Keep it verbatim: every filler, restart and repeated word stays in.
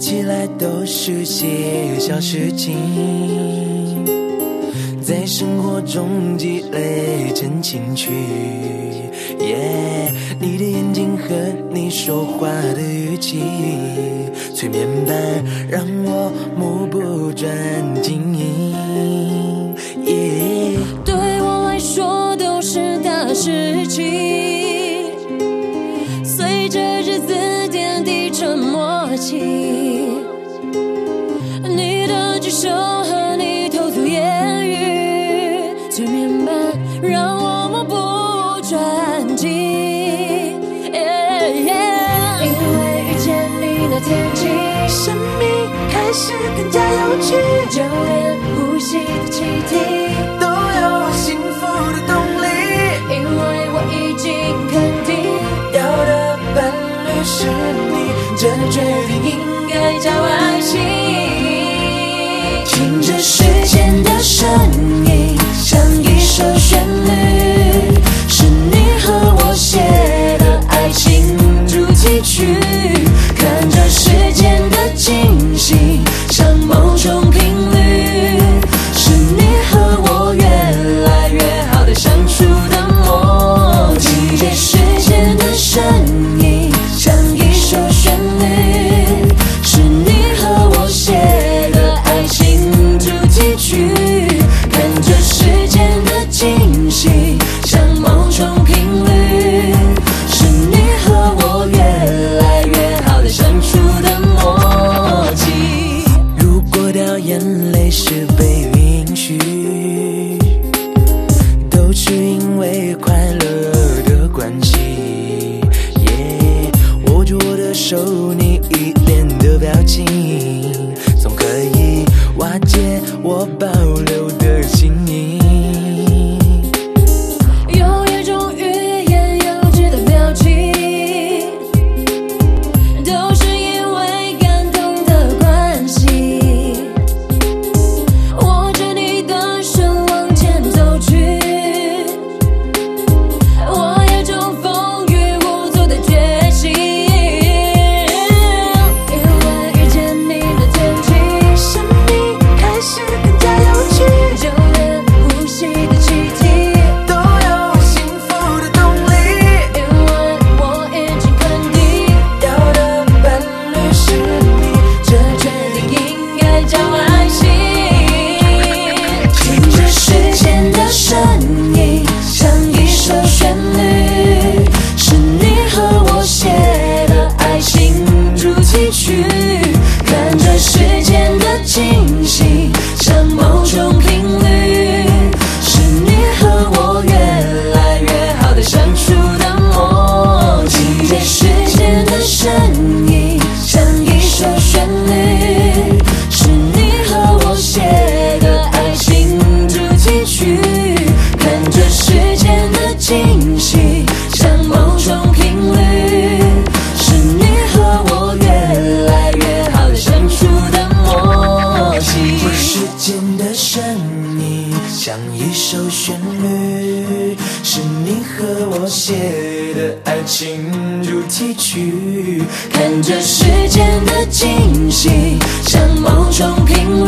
起来都是些小事情，在生活中积累成情趣。Yeah， 你的眼睛和你说话的语气，催眠般让我目不转睛。Yeah， 对我来说都是大事情，随着日子点滴成默契。你的举手和你偷吐言语，催眠般让我目不转睛。Yeah, yeah， 因为遇见你那天起， 生命开始更加有趣， 就连呼吸的气体都有幸福的动力。 因为我已经肯定， 要的伴侣是你，这决定应该叫爱情。 听着时间的声音，像一首旋律，是你和我写的爱情主题曲。看着时间的惊喜，像某种频率，是你和我越来越好的相处的默契。听着时间的声音，像一首旋律，是你和我写的爱情主题曲。看着时间的惊喜，像某种频率，是你和我越来越好的相处的默契。 如果掉眼泪是被允许，都是因为快乐的关系。耶，握住我的手，你一脸的表情，总可以瓦解我保留的心意。 有一种语言幼稚的表情，都是因为感动的关系。握着你的手往前走去，我有种风雨无阻的决心。因为遇见你的天气， 生命开始更加有趣， 就连呼吸的气体都有幸福的动力。 因为我已经肯定， 要的伴侣是你，这决定应该叫爱情。 听着时间的声音，像一首旋律，是你和我写的爱情主题曲。看着时间的惊喜，像某种频率，是你和我越来越好的相处的默契。听着时间的声音，像一首旋律，是你和我写的爱情主题曲。看着时间的惊喜，像某种频率，是你和我越来越好的相处的默契。 时间的声音像一首旋律，是你和我写的爱情主题曲。 看着时间的惊喜，像某种频率，